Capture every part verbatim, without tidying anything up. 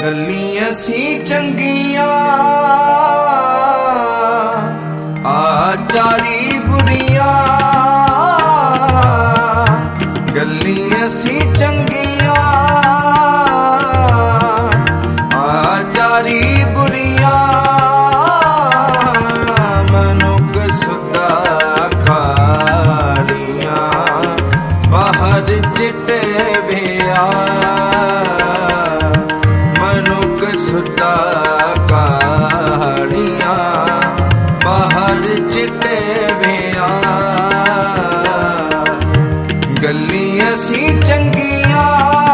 गल्लियां सी चंगियां आचारी बुरियां, गल्लियां सी चंगियां आचारी बुरियां, मनुख सुधा कालियां बाहर चिटे विया, मनुख सुधा कालियां बाहर चिटे विया, गल्लियां सी चंगियां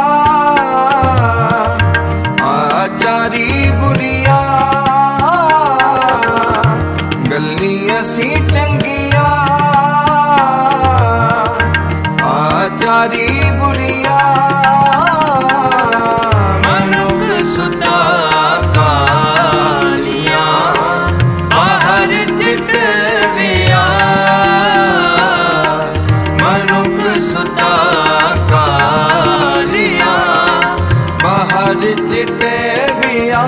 आचारी बुरियां, गल्लियां सी चंगियां आचारी बुरियां, मनुख सुधा कालियां बाहर चिटे विया, मनुख सुधा कालियां बाहर चिटे विया।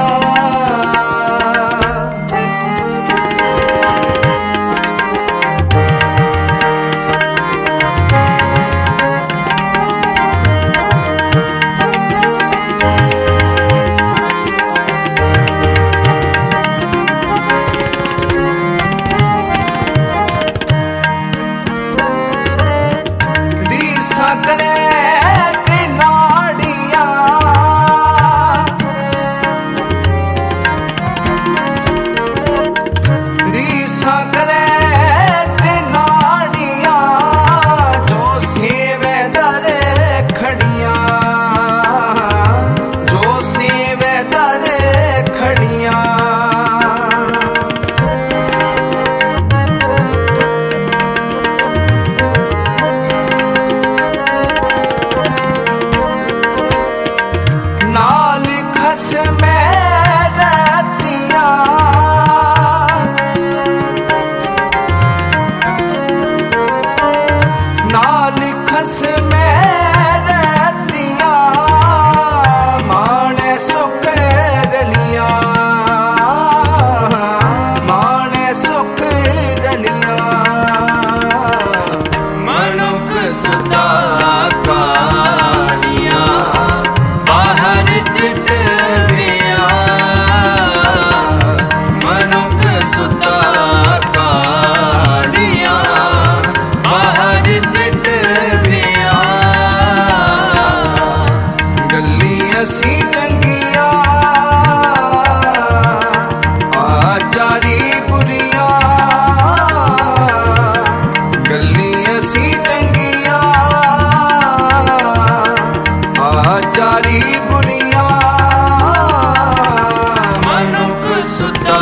करे के नाड़ियां, रीसा करे के नाड़ियां, जो सेवे दर खड़ियां, जो सेवे दर खड़ियां, नाल खस में रहतियां, नाल खस में रहतियां, माने सुख रलियां, माने सुख रलियां, मनुख सुधा कालियां बाहर चिटे विया, मनुख सुधा कालियां बाहर चिटे विया, गल्लियां सी चंगियां आचारी बुरियां, गल्लियां सी चंगियां आचारी बुरियां, मनुख सुधा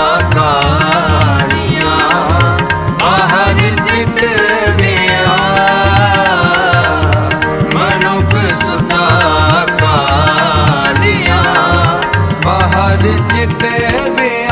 कालियां बाहर चिटे विया, मनुख सुधा कालियां बाहर चिटे विया।